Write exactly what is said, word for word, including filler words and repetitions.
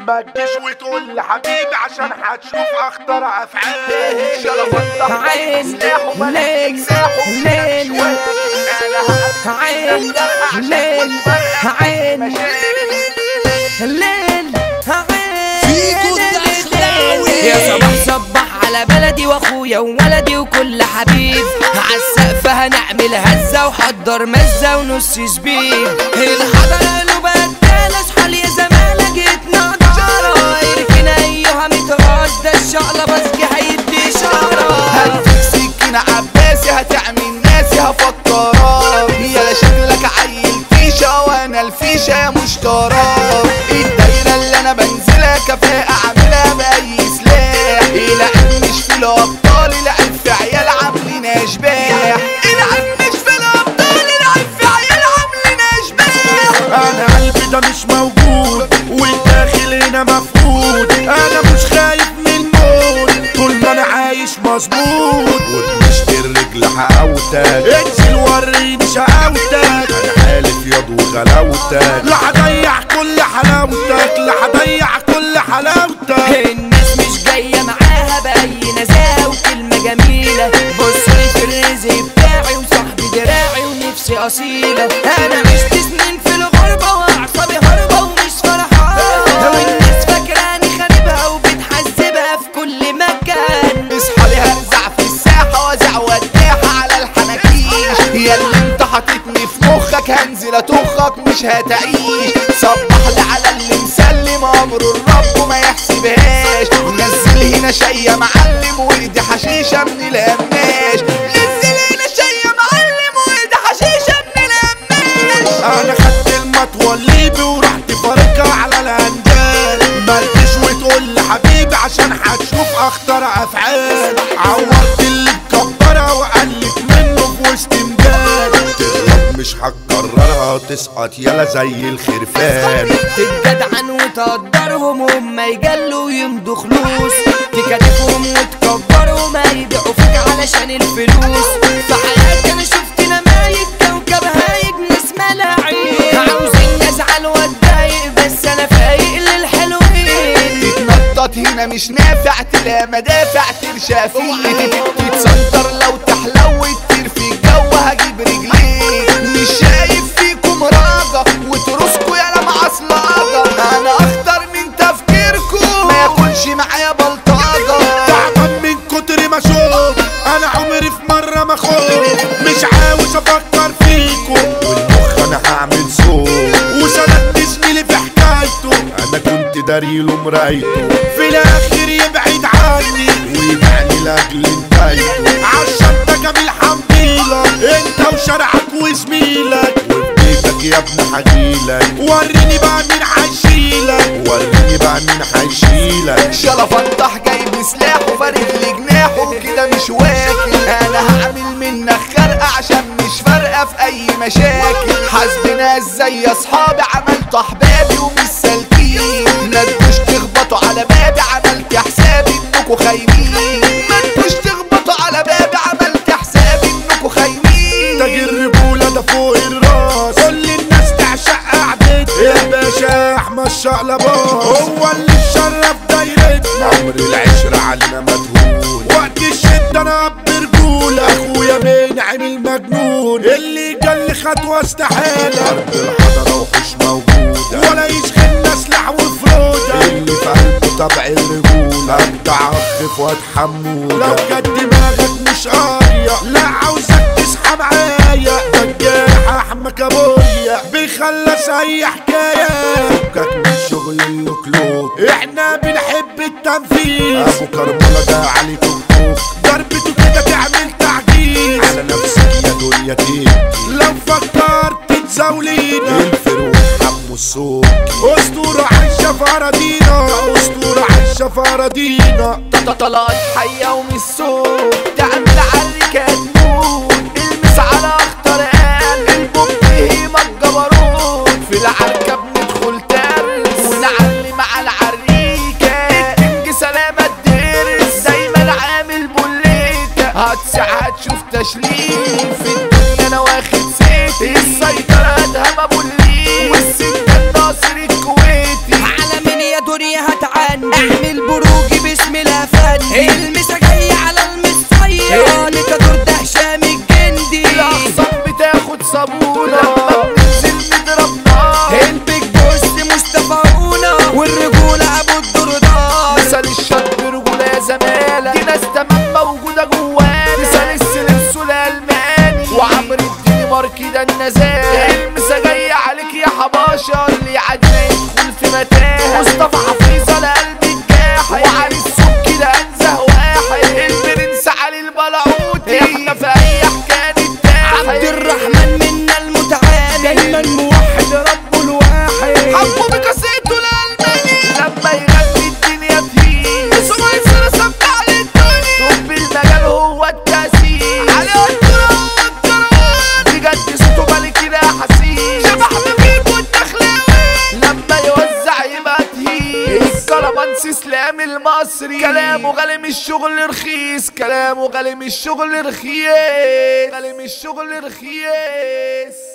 ما تجيش وتقول لي حبيبي عشان هتشوف اخطر افعال. شرف عين ليل ليل عين ليل عين ليل فيكو الدخلاوي يا صباح صبح على بلدي واخويا وولدي وكل حبيب. عالسقف هنعمل هزة وحضر مزة ونص سبيل. الحضرة له بدال اصحى يا زمالة جيتنا دارة. اركن ايها متغاز ده الشقلة بسكي هيدي اشارة. هديك سكينة عباسي هتعمل ناسي هفكرك. يا شكلك عيل فيشة وانا الفيشة يا مشترك. الدايرة اللي انا بنزلها كفاءة اعملها باي سلاح. العب مش في الابطال العب في عيال عاملين اشباح. العب مش في الابطال العب في عيال عاملين اشباح. انا قلبي ده مش موجود والداخل هنا مفقود. انا مش خايف من الموت طول ما انا عايش مظبوط. وبمشي الرجل حقاوتك انزل وريني شقاوتك. انا حالف ياض وغلاوتك لا هضيع كل حلاوتك لا هضيع كل حلاوتك. الناس مش جاية معاها بأي نزاهة وكلمة جميلة. بصلي في الرزق بتاعي وصاحبي دراعي ونفسي أصيلة. أنا مش تسنين في الغربة وأعصابي هربة ومش فرحانة. والناس فاكراني خاربها وبتحذبها في كل مكان. اصحى لي هرزع في الساحة وازع وداحة على الحناكيش. يا اللي انت حاططني في مخك هنزل اطخك مش هتعيش. صبح لي على اللي مسلم امره الرب وما يحسبهاش. نزل هنا شي يا معلم وايدي حشيشة من القماش. نزل هنا شي يا معلم وايدي حشيشة من القماش. انا خدت المطوة الليبي ورحت فارقها على الهندال. مالكش وتقول لي حبيبي عشان هتشوف اخطر افعال. عورت اللي مكبرها وقلت منه في وسط مجال. تغلط مش هتكررها تسقط يلا زي الخرفان. تتجدعن وتقدرهم وهم يجلوا ويمضوا خلوص. تكاتفهم وتكبرهم هيبيعوا فيك علشان الفلوس. في حياتي انا شفت نمايك كوكب هايج ناس ملاعين. عاوزين ازعل واتضايق بس انا فايق للحلوين. تتنطط هنا مش نافع تلاقي مدافع ترشى فيه. تتسنطر لو تحلو تطير في الجو هجيب رجليك. مش شايف فيكم راجة وترسكوا يا لمع اصلاجة. انا اخطر من تفكيركم ما ياكلش معايا بلطاجة. تعبان من كتر ما شوف انا عمري في مرة ما خوف. مش عاوز افكر فيكم والمخ انا هعمل صوت. وسندت زميلي في حكايته انا كنت داريله مرايته. في الاخر يبعد عني ويبعني لاجل انتايته. عشان ده جميل حمديلك انت وشرعك وزميلك. وفي بيتك يا ابني هجيلك. وريني بقى مين هيشيلك وريني بقى مين هيشيلك. شلفنطح جايب سلاح وفارد لي جناحه كده مش واكل. انا هعمل منك خرقة عشان مش فارقة في اي مشاكل. حاسبنا ازاي يا اصحابي عملت احبابي ومش سالكين. متجوش تخبطوا على بابي عملت حسابي انكوا خاينين. متجوش تخبطوا على بابي عملت حسابي انكوا خاينين. تاج الرجولة ده فوق الراس كل الناس تعشق قعدتنا. يا باشا احمد شقلباز هو اللي مشرف دايرتنا. عمر العشرة علينا مدهون وقت الشدة انا اب رجولة. اخويا منعم المجنون اللي جل خطوة استحالة. ارض الحضرة وحوش موجودة ولا يشغلنا سلاح وفرودة. اللي في قلبه طبع الرجولة ابدع اخ فؤاد حمودة. لو جد دماغك مش قارية لا عاوزك تصحى معايا. ده الجارح احمد كابوريا بيخلص اي حكاية. فكك من شغل الكلوب احنا بنحب التنفيذ. ابو كرملة ده عليكم خوف ضربته كده تعمل تعجيز. على نفسك يا دنيا تيجي لو فكرت تزاولينا. الفروق حمو السوق اسطورة عايشة في اراضينا. اسطورة عايشة في اراضينا. طلعت حية ومش صوت تعمل عالركات موت. المس على اخطر قال البوب هيما الجبروت. في العركة بندخل ترس ونعلي مع العريكة. الكينج سلامة الدرس دايما عامل بوليكة. هتسع هتشوف تشليل في الدنيا انا واخد سيتي. السيطرة ادهم ابو الليل والسكة الناصر الكويتي. على مين يا دنيا كربانس اسلام المصري كلامه غالي مش شغل رخيص كلامه غالي مش شغل رخيص غالي مش شغل رخيص